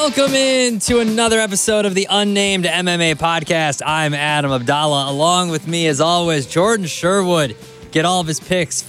Welcome in to another episode of the Unnamed MMA Podcast. I'm Adam Abdallah. Along with me, as always, Jordan Sherwood. Get all of his picks,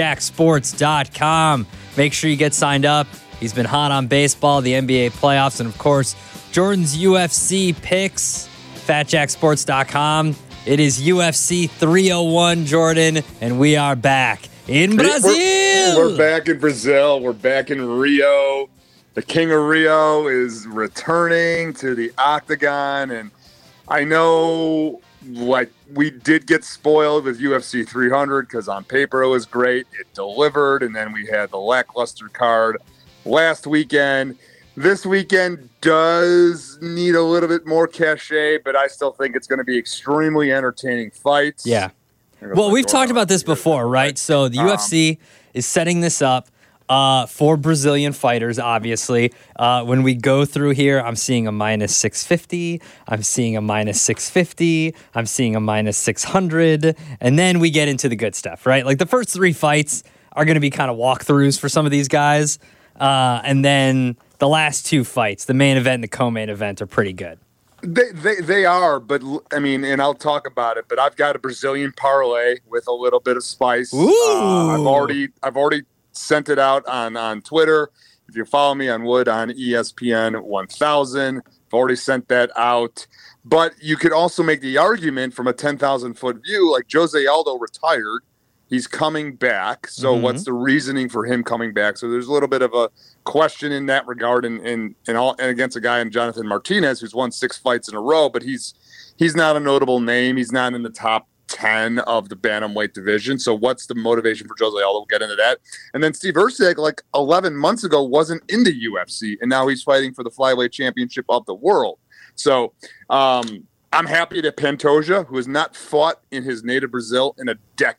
FatJackSports.com. Make sure you get signed up. He's been hot on baseball, the NBA playoffs, and of course, Jordan's UFC picks, FatJackSports.com. It is UFC 301, Jordan, and we are back in Brazil. We're back in Brazil. We're back in Rio. The King of Rio is returning to the octagon, and I know, like, we did get spoiled with UFC 300 because on paper it was great. It delivered, and then we had the lackluster card last weekend. This weekend does need a little bit more cachet, but I still think it's going to be extremely entertaining fights. Yeah. Well, we've talked about this before, right? So the UFC is setting this up for Brazilian fighters, obviously. When we go through here, I'm seeing a minus 650. I'm seeing a minus 650. I'm seeing a minus 600. And then we get into the good stuff, right? Like the first three fights are going to be kind of walkthroughs for some of these guys. And then the last two fights, the main event and the co-main event, are pretty good. They are, but I mean, and I'll talk about it, but I've got a Brazilian parlay with a little bit of spice. I've already sent it out on Twitter. If you follow me on Wood on ESPN 1000, I've already sent that out. But you could also make the argument from a 10,000 foot view, like Jose Aldo retired. He's coming back. So what's the reasoning for him coming back? So there's a little bit of a question in that regard and against a guy in Jonathan Martinez who's won 6 fights in a row, but he's not a notable name. He's not in the top 10 of the bantamweight division. So what's the motivation for Jose Aldo? We'll get into that. And then Steve Erceg, like 11 months ago, wasn't in the UFC, and now he's fighting for the flyweight championship of the world. So I'm happy that Pantoja, who has not fought in his native Brazil in a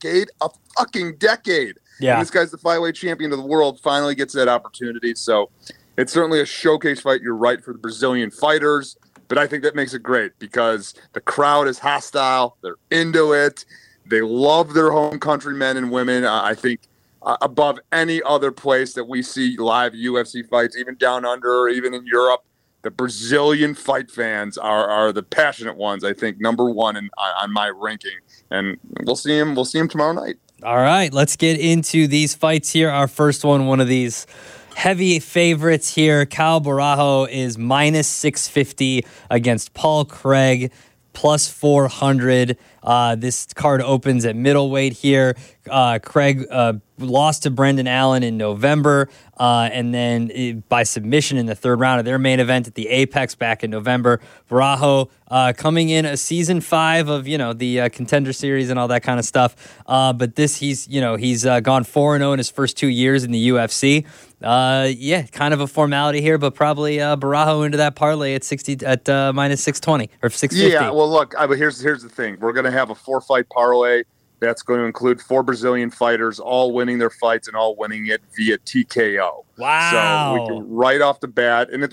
fucking decade. Yeah. And this guy's the flyweight champion of the world, finally gets that opportunity. So it's certainly a showcase fight. You're right, for the Brazilian fighters. But I think that makes it great because the crowd is hostile. They're into it. They love their home country men and women. I think above any other place that we see live UFC fights, even down under or even in Europe, the Brazilian fight fans are the passionate ones. I think number one on my ranking, and we'll see him. We'll see him tomorrow night. All right, let's get into these fights here. Our first one of these heavy favorites here. Caio Borralho is minus 650 against Paul Craig, plus 400. This card opens at middleweight here. Craig lost to Brendan Allen in November, and then by submission in the third round of their main event at the Apex back in November. Borralho coming in a season 5 of the Contender Series and all that kind of stuff. But he's gone 4-0 in his first 2 years in the UFC. Kind of a formality here, but probably Borralho into that parlay at minus 620 or 650. Yeah, well, look, here's the thing. We're going to have a 4-fight parlay that's going to include 4 Brazilian fighters, all winning their fights and all winning it via TKO. Wow! So we can right off the bat, and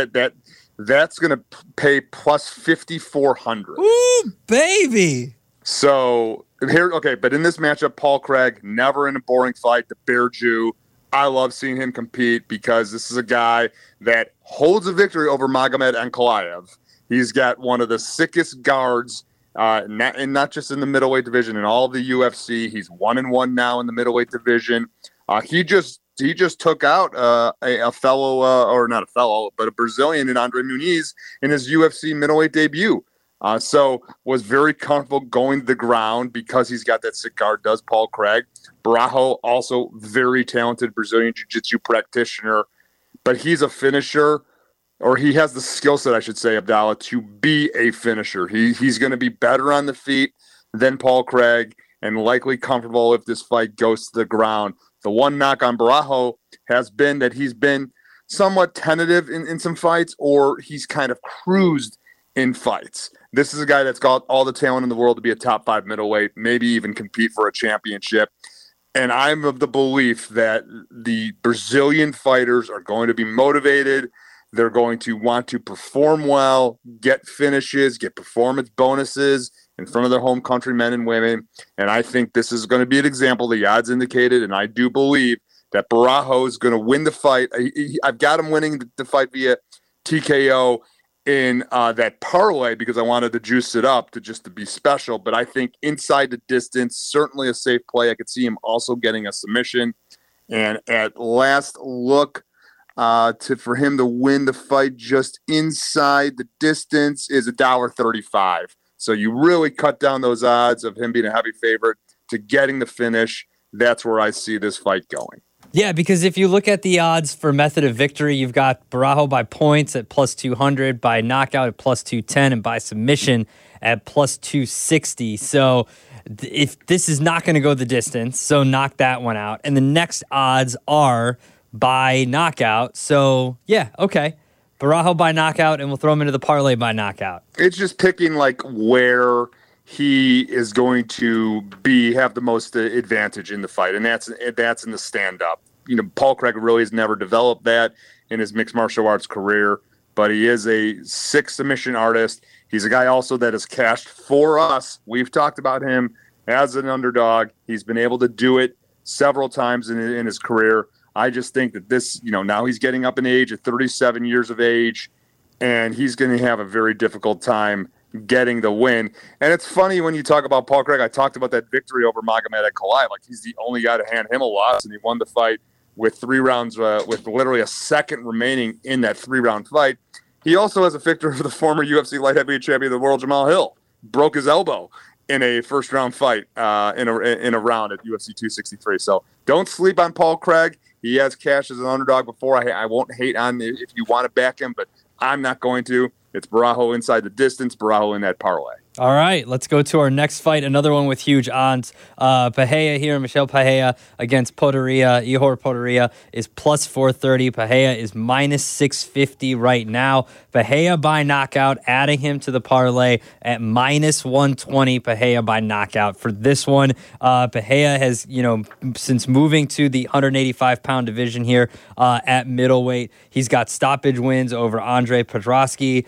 that's going to pay plus 5,400. Ooh, baby! So but in this matchup, Paul Craig, never in a boring fight. The Bear Jew. I love seeing him compete because this is a guy that holds a victory over Magomed Ankalaev. He's got one of the sickest guards, not just in the middleweight division, in all of the UFC. He's 1-1 now in the middleweight division. He just took out a fellow, or not a fellow, but a Brazilian in Andre Muniz in his UFC middleweight debut. So was very comfortable going to the ground because he's got that sick guard, does Paul Craig. Borralho, also very talented Brazilian jiu-jitsu practitioner, but he's a finisher, or he has the skill set, I should say, Abdallah, to be a finisher. He's going to be better on the feet than Paul Craig and likely comfortable if this fight goes to the ground. The one knock on Borralho has been that he's been somewhat tentative in some fights, or he's kind of cruised in fights. This is a guy that's got all the talent in the world to be a top 5 middleweight, maybe even compete for a championship. And I'm of the belief that the Brazilian fighters are going to be motivated. They're going to want to perform well, get finishes, get performance bonuses in front of their home country men and women. And I think this is going to be an example. The odds indicated, and I do believe that Borralho is going to win the fight. I've got him winning the fight via TKO in that parlay because I wanted to juice it up to be special. But I think inside the distance, certainly a safe play. I could see him also getting a submission. And at last look, for him to win the fight just inside the distance is $1.35. So you really cut down those odds of him being a heavy favorite to getting the finish. That's where I see this fight going. Yeah, because if you look at the odds for method of victory, you've got Barajo by points at plus 200, by knockout at plus 210, and by submission at plus 260. So if this is not going to go the distance, so knock that one out. And the next odds are by knockout. So, yeah, okay. Barajo by knockout, and we'll throw him into the parlay by knockout. It's just picking like where he is going to have the most advantage in the fight, and that's in the stand-up. You know, Paul Craig really has never developed that in his mixed martial arts career, but he is a 6 submission artist. He's a guy also that has cashed for us. We've talked about him as an underdog. He's been able to do it several times in his career. I just think that this, now he's getting up in age at 37 years of age, and he's going to have a very difficult time getting the win. And it's funny when you talk about Paul Craig, I talked about that victory over Magomed Ankalaev. Like, he's the only guy to hand him a loss, and he won the fight with 3 rounds, with literally a second remaining in that 3-round fight. He also has a victory over the former UFC light heavyweight champion of the world, Jamal Hill. Broke his elbow in a first-round fight in a round at UFC 263. So don't sleep on Paul Craig. He has cash as an underdog before. I won't hate on if you want to back him, but I'm not going to. It's Barajo inside the distance, Barajo in that parlay. All right, let's go to our next fight. Another one with huge odds. Pereira here, Michel Pereira against Ihor Potieria is plus 430. Pereira is minus 650 right now. Pereira by knockout, adding him to the parlay at minus 120. Pereira by knockout. For this one, Pereira has, since moving to the 185-pound division here at middleweight, he's got stoppage wins over Andre Petroski,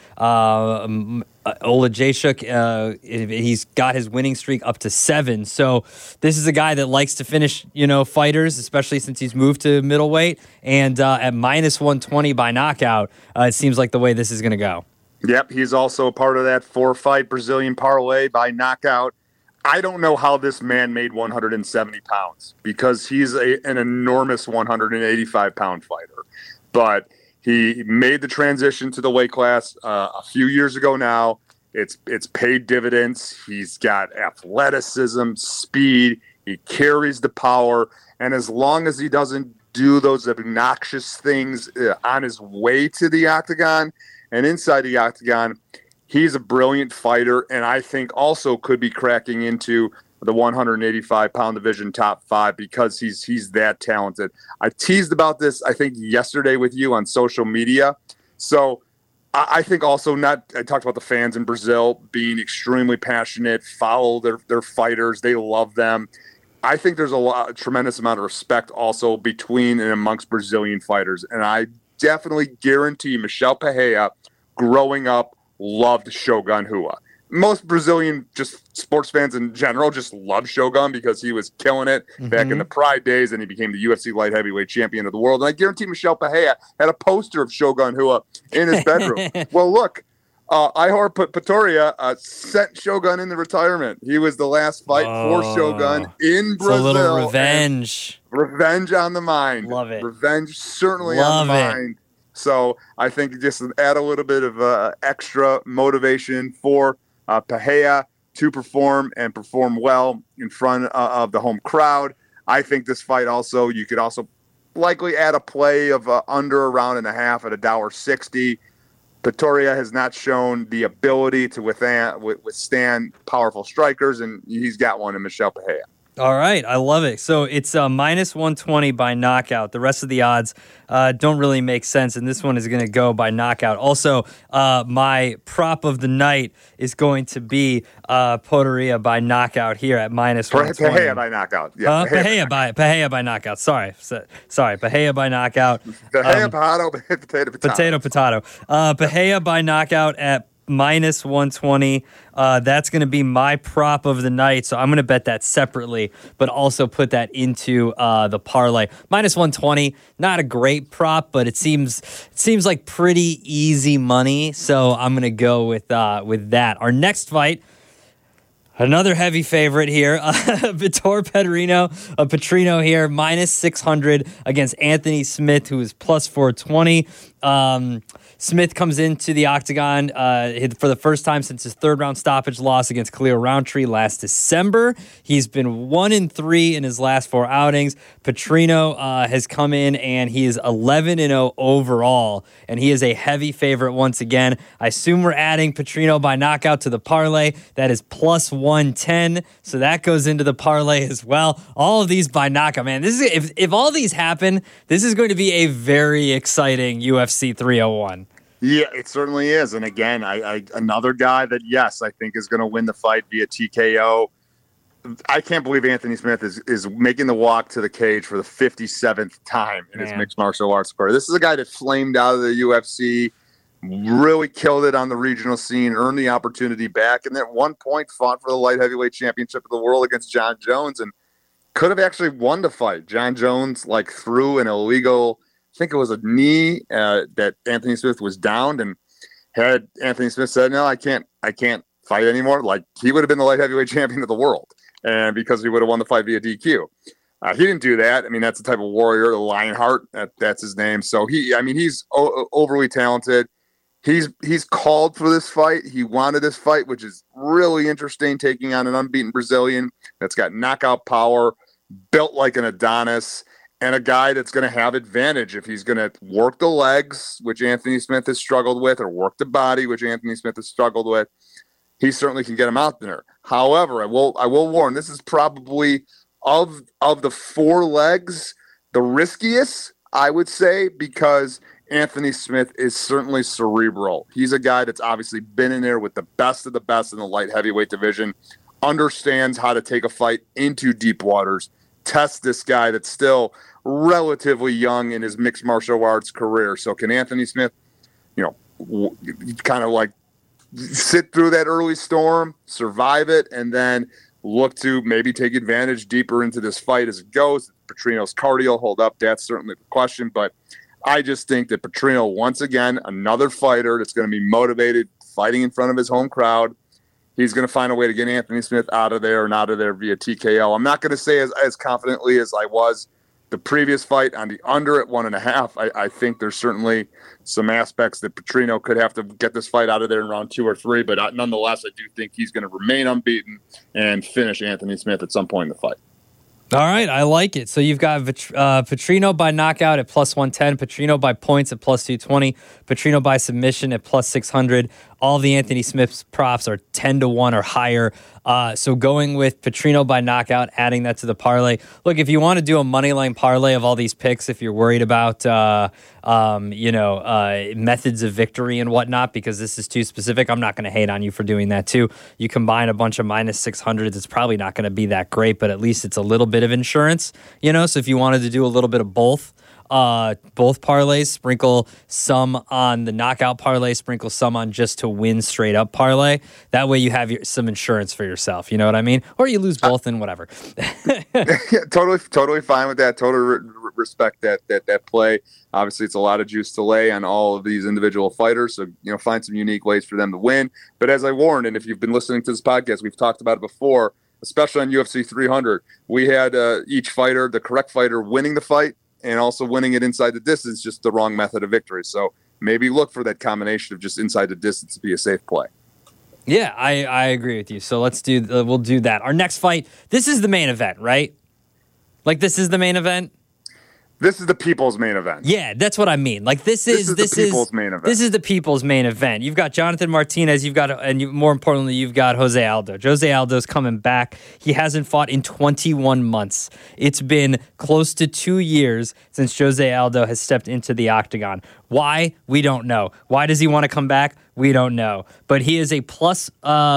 Olajayshuk, he's got his winning streak up to 7. So this is a guy that likes to finish, fighters, especially since he's moved to middleweight. And at minus 120 by knockout, it seems like the way this is going to go. Yep, he's also a part of that 4-fight Brazilian parlay by knockout. I don't know how this man made 170 pounds because he's an enormous 185-pound fighter. But he made the transition to the weight class a few years ago now. It's paid dividends. He's got athleticism, speed. He carries the power. And as long as he doesn't do those obnoxious things on his way to the octagon and inside the octagon, he's a brilliant fighter, and I think also could be cracking into the 185-pound division top 5 because he's that talented. I teased about this, I think, yesterday with you on social media. So I think also I talked about the fans in Brazil being extremely passionate, follow their fighters. They love them. I think there's a tremendous amount of respect also between and amongst Brazilian fighters. And I definitely guarantee Michel Pereira, growing up, loved Shogun Rua. Most Brazilian just sports fans in general just love Shogun because he was killing it back in the Pride days, and he became the UFC light heavyweight champion of the world. And I guarantee Michel Pereira had a poster of Shogun Rua in his bedroom. Well, look, Ihor Potieria sent Shogun into retirement. He was the last fight for Shogun in Brazil. It's a little revenge. Revenge on the mind. Love it. Revenge certainly on the mind. So I think just add a little bit of extra motivation for Pereira to perform and perform well in front of the home crowd. I think this fight also, you could also likely add a play of under a round and a half at $1.60. Potieria has not shown the ability to withstand powerful strikers, and he's got one in Michel Pereira. All right, I love it. So it's minus 120 by knockout. The rest of the odds don't really make sense, and this one is going to go by knockout. Also, my prop of the night is going to be Potieria by knockout here at minus 120. Pereira by knockout. Yeah, Pereira by knockout. Sorry, Pereira by knockout. Potato. Potato. Pereira by knockout at minus 120. That's going to be my prop of the night. So I'm going to bet that separately, but also put that into the parlay. Minus 120, not a great prop, but it seems like pretty easy money. So I'm going to go with that. Our next fight, another heavy favorite here, Vitor Petrino here, minus 600 against Anthony Smith, who is plus 420. Smith comes into the octagon for the first time since his third-round stoppage loss against Khalil Roundtree last December. He's been 1-3 in his last 4 outings. Petrino has come in, and he is 11-0 overall, and he is a heavy favorite once again. I assume we're adding Petrino by knockout to the parlay. That is plus 110, so that goes into the parlay as well. All of these by knockout, man. This is if all these happen, this is going to be a very exciting UFC 301. Yeah, it certainly is. And again, I another guy that, yes, I think is going to win the fight via TKO. I can't believe Anthony Smith is making the walk to the cage for the 57th time in his mixed martial arts career. This is a guy that flamed out of the UFC, really killed it on the regional scene, earned the opportunity back, and at one point fought for the light heavyweight championship of the world against John Jones and could have actually won the fight. John Jones threw an illegal, I think it was a knee that Anthony Smith was downed, and had Anthony Smith said, "No, I can't fight anymore," he would have been the light heavyweight champion of the world, and because he would have won the fight via DQ. He didn't do that. I mean, that's the type of warrior, the Lionheart. That's his name. So he's overly talented. He's called for this fight. He wanted this fight, which is really interesting, taking on an unbeaten Brazilian that's got knockout power, built like an Adonis, and a guy that's going to have advantage if he's going to work the legs, which Anthony Smith has struggled with, or work the body, which Anthony Smith has struggled with. He certainly can get him out there. However, I will warn, this is probably of the 4 legs the riskiest, I would say, because Anthony Smith is certainly cerebral. He's a guy that's obviously been in there with the best of the best in the light heavyweight division, understands how to take a fight into deep waters, test this guy that's still relatively young in his mixed martial arts career. So can Anthony Smith, kind of sit through that early storm, survive it, and then look to maybe take advantage deeper into this fight as it goes? Petrino's cardio hold up? That's certainly the question, but I just think that Petrino, once again, another fighter that's going to be motivated, fighting in front of his home crowd. He's going to find a way to get Anthony Smith out of there via TKO. I'm not going to say as confidently as I was the previous fight on the under at 1.5. I think there's certainly some aspects that Petrino could have to get this fight out of there in round 2 or 3, but nonetheless, I do think he's going to remain unbeaten and finish Anthony Smith at some point in the fight. All right, I like it. So you've got Petrino by knockout at plus 110, Petrino by points at plus 220, Petrino by submission at plus 600. All the Anthony Smith's props are 10-1 or higher. So going with Petrino by knockout, adding that to the parlay. Look, if you want to do a money line parlay of all these picks, if you're worried about methods of victory and whatnot, because this is too specific, I'm not going to hate on you for doing that too. You combine a bunch of minus 600s, it's probably not going to be that great, but at least it's a little bit of insurance. So if you wanted to do a little bit of both parlays, sprinkle some on the knockout parlay, sprinkle some on just to win straight up parlay. That way you have some insurance for yourself. You know what I mean? Or you lose both and whatever. Totally fine with that. Totally respect that play. Obviously, it's a lot of juice to lay on all of these individual fighters. So, find some unique ways for them to win. But as I warned, and if you've been listening to this podcast, we've talked about it before, especially on UFC 300, we had each fighter, the correct fighter, winning the fight, and also winning it inside the distance, just the wrong method of victory. So maybe look for that combination of just inside the distance to be a safe play. Yeah, I agree with you. So we'll do that. Our next fight, this is the main event, right? This is the main event? This is the people's main event. Yeah, that's what I mean. This is the people's main event. This is the people's main event. You've got Jonathan Martinez. More importantly, you've got Jose Aldo. Jose Aldo's coming back. He hasn't fought in 21 months. It's been close to 2 years since Jose Aldo has stepped into the octagon. Why? We don't know. Why does he want to come back? We don't know. But he is a plus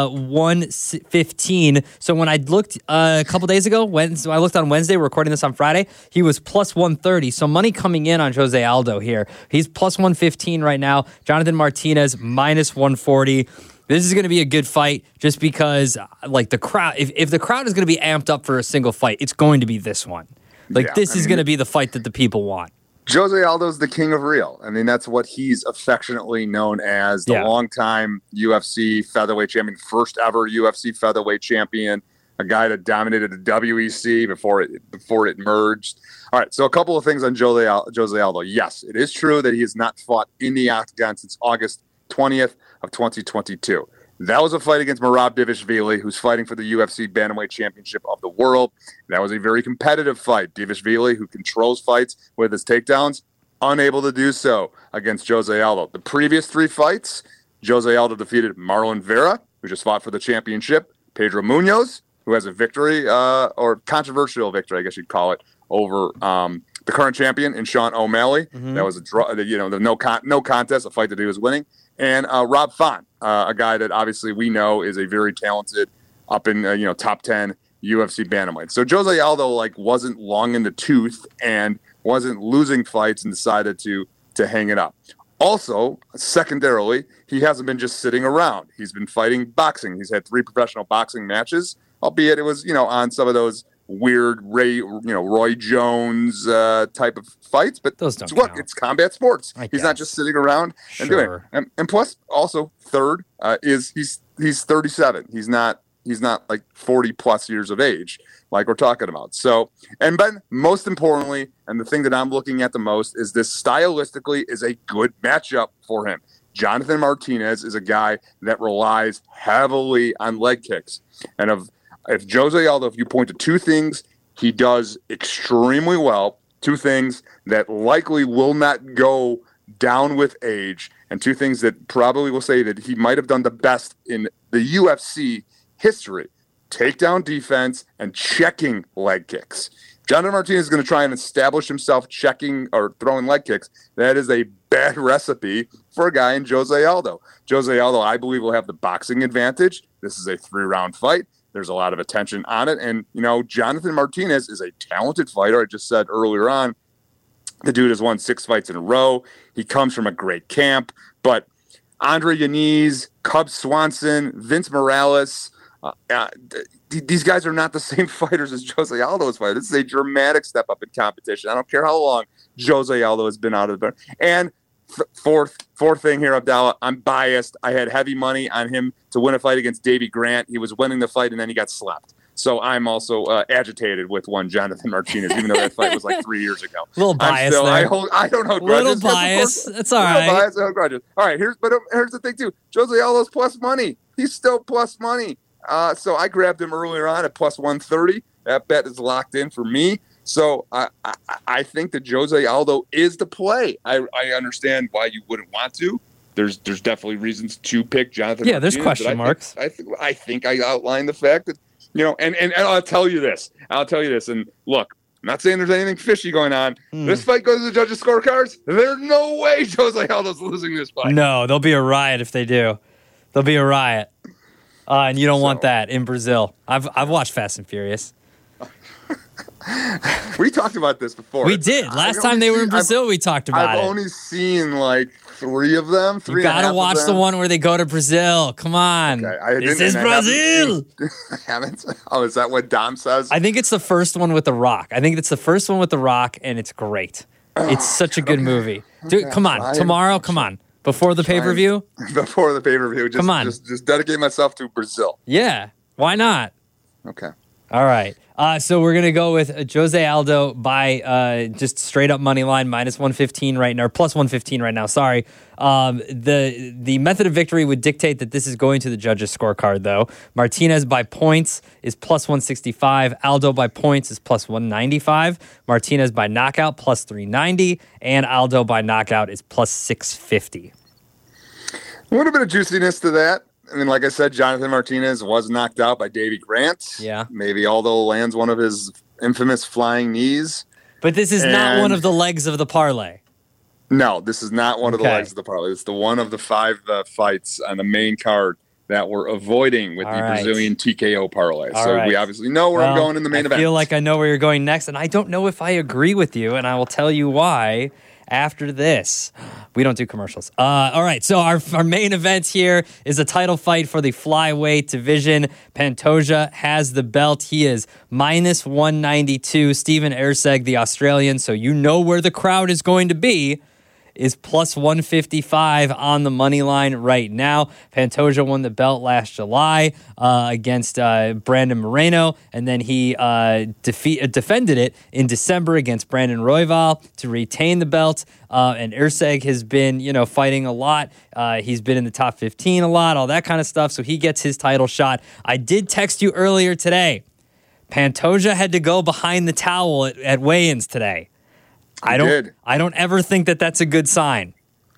115. So when I looked a couple days ago, when I looked on Wednesday, we're recording this on Friday, he was plus 130. So money coming in on Jose Aldo here. He's plus 115 right now. Jonathan Martinez, minus 140. This is going to be a good fight just because, like, the crowd, if the crowd is going to be amped up for a single fight, it's going to be this one. This is going to be the fight that the people want. Jose Aldo's the king of real. I mean, that's what he's affectionately known as, the longtime UFC featherweight champion, first ever UFC featherweight champion, a guy that dominated the WEC before it merged. All right, so a couple of things on Jose Aldo. Yes, it is true that he has not fought in the octagon since August 20th of 2022. That was a fight against Merab Dvalishvili, who's fighting for the UFC Bantamweight Championship of the world. That was a very competitive fight. Dvalishvili, who controls fights with his takedowns, unable to do so against Jose Aldo. The previous 3 fights, Jose Aldo defeated Marlon Vera, who just fought for the championship, Pedro Munoz, who has a victory, or controversial victory, I guess you'd call it, over the current champion in Sean O'Malley. Mm-hmm. That was a draw, the no contest, a fight that he was winning. And Rob Font, a guy that obviously we know is a very talented, up in top 10 UFC bantamweight. So Jose Aldo wasn't long in the tooth and wasn't losing fights and decided to hang it up. Also, secondarily, he hasn't been just sitting around. He's been fighting boxing. He's had 3 professional boxing matches, albeit it was on some of those weird Roy Jones type of fights, but it's combat sports. He's not just sitting around and doing it. And plus, also third is he's 37. He's not like 40 plus years of age like we're talking about. So, and then most importantly, and the thing that I'm looking at the most is this stylistically is a good matchup for him. Jonathan Martinez is a guy that relies heavily on leg kicks, and if Jose Aldo, if you point to 2 things he does extremely well, 2 things that likely will not go down with age, and 2 things that probably will say that he might have done the best in the UFC history: takedown defense and checking leg kicks. Jonathan Martinez is going to try and establish himself checking or throwing leg kicks. That is a bad recipe for a guy in Jose Aldo. Jose Aldo, I believe, will have the boxing advantage. This is a 3-round fight. There's a lot of attention on it. And, Jonathan Martinez is a talented fighter. I just said earlier on, the dude has won 6 fights in a row. He comes from a great camp. But Andre Yanez, Cub Swanson, Vince Morales, these guys are not the same fighters as Jose Aldo's fighter. This is a dramatic step up in competition. I don't care how long Jose Aldo has been out of the and fourth thing here, Abdallah, I'm biased. I had heavy money on him to win a fight against Davey Grant. He was winning the fight, and then he got slapped. So I'm also agitated with one Jonathan Martinez, even though that fight was like 3 years ago. A little biased there. I don't hold grudges. Little bias. That's all right. Bias, I hold grudges. All right, here's the thing, too. Jose Aldo's plus money. He's still plus money. So I grabbed him earlier on at plus 130. That bet is locked in for me. So I think that Jose Aldo is the play. I understand why you wouldn't want to. There's definitely reasons to pick Jonathan. Yeah, there's question marks. I think I outlined the fact that and I'll tell you this. And look, I'm not saying there's anything fishy going on. This fight goes to the judges' scorecards. There's no way Jose Aldo's losing this fight. No, there'll be a riot if they do. There'll be a riot. And you don't want that in Brazil. I've watched Fast and Furious. We talked about this before. We did. Last time they were in Brazil, we talked about it. I've only seen like 3 of them. You gotta watch the one where they go to Brazil. Come on. Okay, this is Brazil. I haven't. Oh, is that what Dom says? I think it's the first one with The Rock. and it's great. It's such a good movie. Dude, come on. Tomorrow, come on. Before the pay-per-view? Before the pay-per-view. Come on. Just dedicate myself to Brazil. Yeah. Why not? Okay. All right. So we're going to go with Jose Aldo by just straight up money line, minus 115 right now, or plus 115 right now. Sorry. The method of victory would dictate that this is going to the judges' scorecard, though. Martinez by points is plus 165. Aldo by points is plus 195. Martinez by knockout, plus 390. And Aldo by knockout is plus 650. A little bit of juiciness to that. I mean, like I said, Jonathan Martinez was knocked out by Davey Grant. Yeah. Maybe Aldo lands one of his infamous flying knees. But this is not one of the legs of the parlay. No, this is not one of the Okay. legs of the parlay. It's the one of the 5 fights on the main card that we're avoiding with All the right. Brazilian TKO parlay. All so right. we obviously know where I'm Well, going in the main I event. feel like I know where you're going next, and I don't know if I agree with you, and I will tell you why after this. We don't do commercials. All right, so our main event here is a title fight for the flyweight division. Pantoja has the belt. He is minus 192. Steven Erceg, the Australian, so you know where the crowd is going to be, is plus 155 on the money line right now. Pantoja won the belt last July against Brandon Moreno, and then he defended it in December against Brandon Royval to retain the belt. And Erceg has been, fighting a lot. He's been in the top 15 a lot, all that kind of stuff. So he gets his title shot. I did text you earlier today. Pantoja had to go behind the towel at weigh-ins today. I don't ever think that that's a good sign.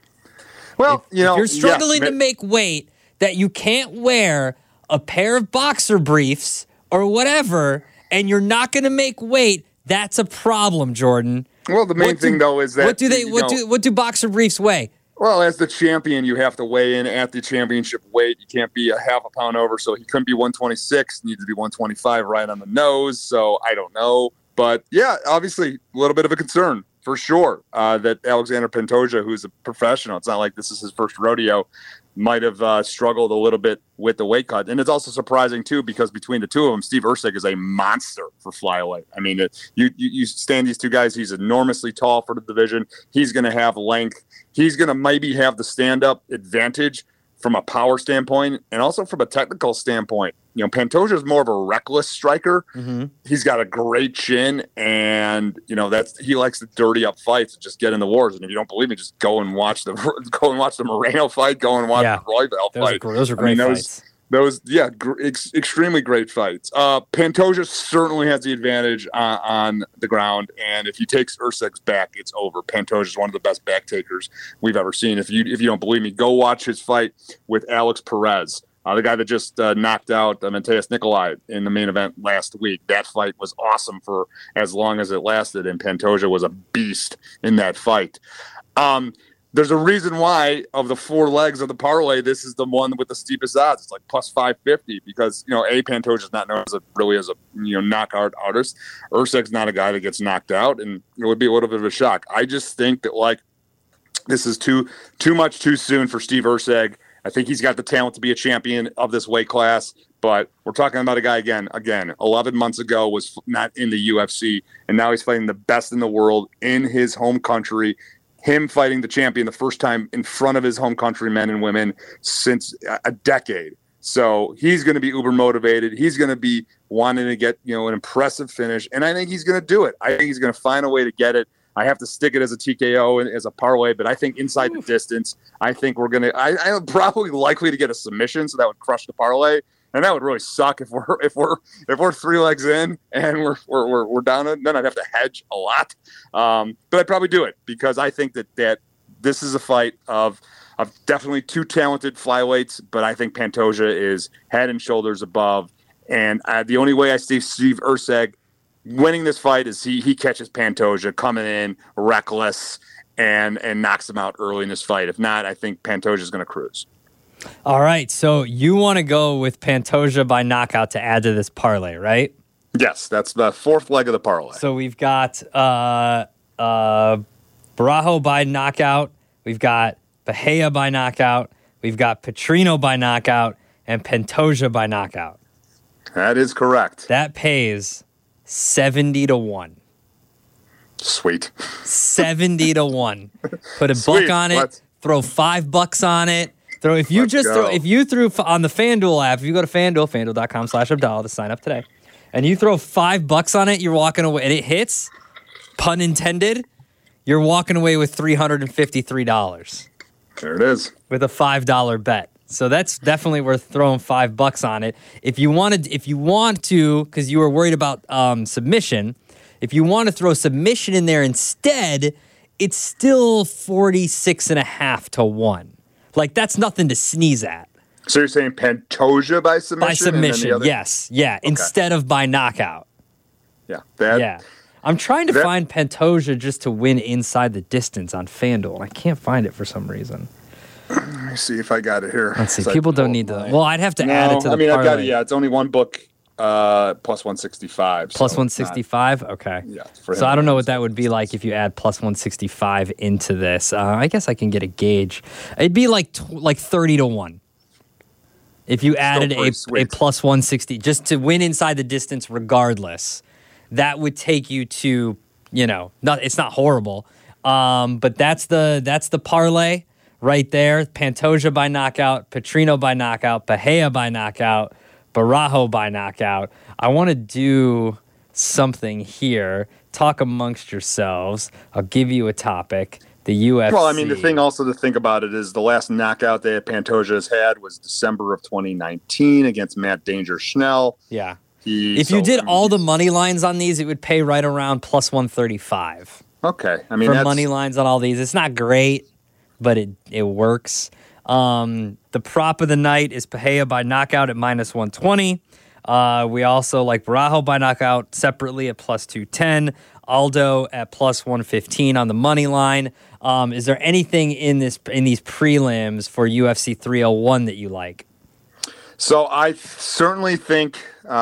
Well, If you're struggling to make weight, that you can't wear a pair of boxer briefs or whatever, and you're not going to make weight, that's a problem, Jordan. Well, the main thing though is that what do boxer briefs weigh? Well, as the champion, you have to weigh in at the championship weight. You can't be a half a pound over, so he couldn't be 126. Needs to be 125, right on the nose. So I don't know, but yeah, obviously a little bit of a concern. For sure, that Alexander Pantoja, who's a professional, it's not like this is his first rodeo, might have struggled a little bit with the weight cut. And it's also surprising, too, because between the two of them, Steve Erceg is a monster for flyweight. I mean, you stand these two guys, he's enormously tall for the division. He's going to have length. He's going to maybe have the stand-up advantage from a power standpoint and also from a technical standpoint. Pantoja is more of a reckless striker. Mm-hmm. He's got a great chin, and he likes to dirty up fights and just get in the wars. And if you don't believe me, just go and watch the Moreno fight. Go and watch the Royval fight. Those are great fights. Extremely great fights. Pantoja certainly has the advantage on the ground, and if he takes Erceg's back, it's over. Pantoja is one of the best back takers we've ever seen. If you don't believe me, go watch his fight with Alex Perez, the guy that just knocked out Mateus Nikolai in the main event last week. That fight was awesome for as long as it lasted, and Pantoja was a beast in that fight. There's a reason why of the 4 legs of the parlay, this is the one with the steepest odds. It's like plus 550 because, Pantoja is not known as a knockout artist. Erceg's not a guy that gets knocked out, and it would be a little bit of a shock. I just think that, this is too much too soon for Steve Erceg. I think he's got the talent to be a champion of this weight class, but we're talking about a guy again, 11 months ago was not in the UFC, and now he's fighting the best in the world in his home country. Him fighting the champion the first time in front of his home country men and women since a decade. So he's going to be uber motivated. He's going to be wanting to get, an impressive finish. And I think he's going to do it. I think he's going to find a way to get it. I have to stick it as a TKO and as a parlay, but I think inside the distance, I think we're going to, I'm probably likely to get a submission. So that would crush the parlay. And that would really suck if we're 3 legs in and we're down it. Then I'd have to hedge a lot. But I'd probably do it because I think that this is a fight of definitely 2 talented flyweights. But I think Pantoja is head and shoulders above. And the only way I see Steve Erceg winning this fight is he catches Pantoja coming in reckless and knocks him out early in this fight. If not, I think Pantoja is going to cruise. All right, so you want to go with Pantoja by knockout to add to this parlay, right? Yes, that's the 4th leg of the parlay. So we've got Barajo by knockout, we've got Bahia by knockout, we've got Petrino by knockout, and Pantoja by knockout. That is correct. That pays 70-1. Sweet. 70-1. Put a buck on it. Throw $5 on it. If you threw on the FanDuel app, if you go to FanDuel, FanDuel.com/Abdallah to sign up today, and you throw $5 on it, you're walking away, and it hits, pun intended, you're walking away with $353. There it is. With a $5 bet. So that's definitely worth throwing $5 on it. If you want to, because you were worried about submission, if you want to throw submission in there instead, it's still 46.5-1. Like, that's nothing to sneeze at. So you're saying Pantoja by submission? By submission, yes. Yeah, okay. Instead of by knockout. Yeah. I'm trying to find Pantoja just to win inside the distance on FanDuel, and I can't find it for some reason. Let me see if I got it here. Let's see. People don't need to. Well, I'd have to add it to the parlay. I've got it. Yeah, it's only one book, plus 165. Plus 165? Okay. Yeah. So I don't know what that would be like if you add plus 165 into this. I guess I can get a gauge. It'd be like 30 to 1. If you added a plus 160, just to win inside the distance regardless, that would take you to, it's not horrible. But that's the parlay right there. Pantoja by knockout, Petrino by knockout, Bahia by knockout, Barajo by knockout. I want to do something here. Talk amongst yourselves. I'll give you a topic. The UFC. Well, I mean, the thing also to think about it is the last knockout that Pantoja has had was December of 2019 against Matt Danger Schnell. Yeah. If you did all the money lines on these, it would pay right around plus 135. Okay. I mean, for money lines on all these. It's not great, but it works. The prop of the night is Bahia by knockout at minus 120. We also like Barajo by knockout separately at plus 210. Aldo at plus 115 on the money line. Is there anything in these prelims for UFC 301 that you like? So I certainly think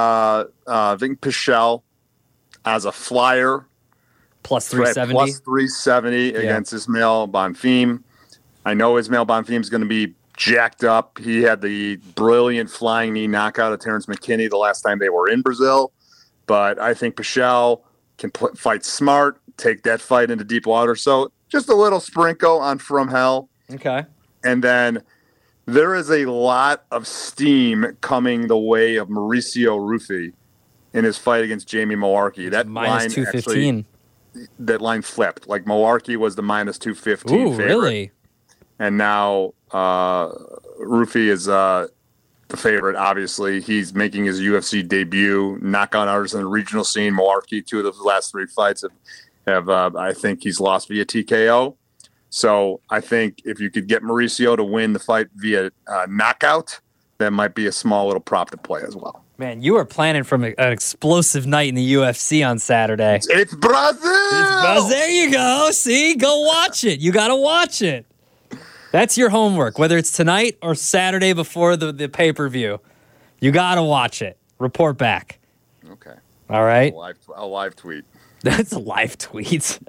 Pichel as a flyer plus 370. Plus 370 against Ismael Bonfim. I know Ismael Bonfim is going to be jacked up. He had the brilliant flying knee knockout of Terrence McKinney the last time they were in Brazil. But I think Pichel can fight smart, take that fight into deep water. So just a little sprinkle on From Hell. Okay. And then there is a lot of steam coming the way of Mauricio Rufy in his fight against Jamie Moarki. That minus 215. That line flipped. Like Moarki was the minus 215 favorite. Really? And now Rufy is the favorite, obviously. He's making his UFC debut, knockout artist in the regional scene. Moarki, 2 of the last 3 fights have I think he's lost via TKO. So I think if you could get Mauricio to win the fight via knockout, that might be a small little prop to play as well. Man, you are planning from an explosive night in the UFC on Saturday. It's Brazil! There you go. See? Go watch it. You got to watch it. That's your homework, whether it's tonight or Saturday before the pay-per-view. You got to watch it. Report back. Okay. All right? A live tweet. That's a live tweet.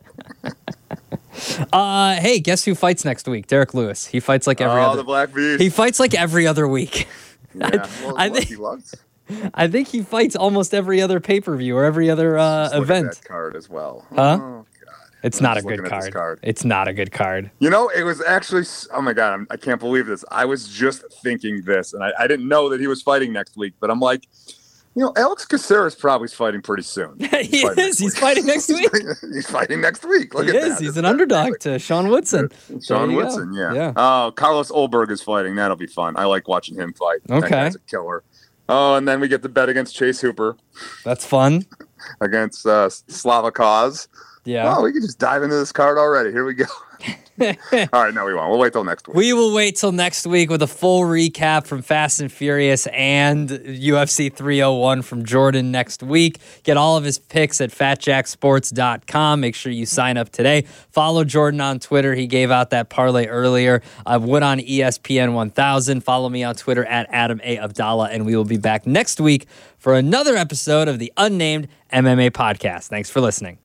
Hey, guess who fights next week? Derek Lewis. He fights like every other. The Black Beast. He fights like every other week. Yeah. I think he fights almost every other pay-per-view or every other event. That card as well. Huh? Oh, God. It's not a good card. It's not a good card. You know, it was actually, oh my God, I can't believe this. I was just thinking this, and I didn't know that he was fighting next week, but I'm like, Alex Caceres probably fighting pretty soon. He's fighting next week. He's fighting next week. Look at that. He's an underdog to Sean Woodson. Sean Woodson, yeah. Oh, Carlos Olberg is fighting. That'll be fun. I like watching him fight. Okay. That guy's a killer. Oh, and then we get the bet against Chase Hooper. That's fun. Against Slava Kaz. Yeah. Oh, we can just dive into this card already. Here we go. All right, no, we won't. We'll wait till next week. We will wait till next week with a full recap from Fast and Furious and UFC 301 from Jordan next week. Get all of his picks at fatjacksports.com. Make sure you sign up today. Follow Jordan on Twitter. He gave out that parlay earlier. Wood on ESPN 1000. Follow me on Twitter at Adam A. Abdallah, and we will be back next week for another episode of the Unnamed MMA Podcast. Thanks for listening.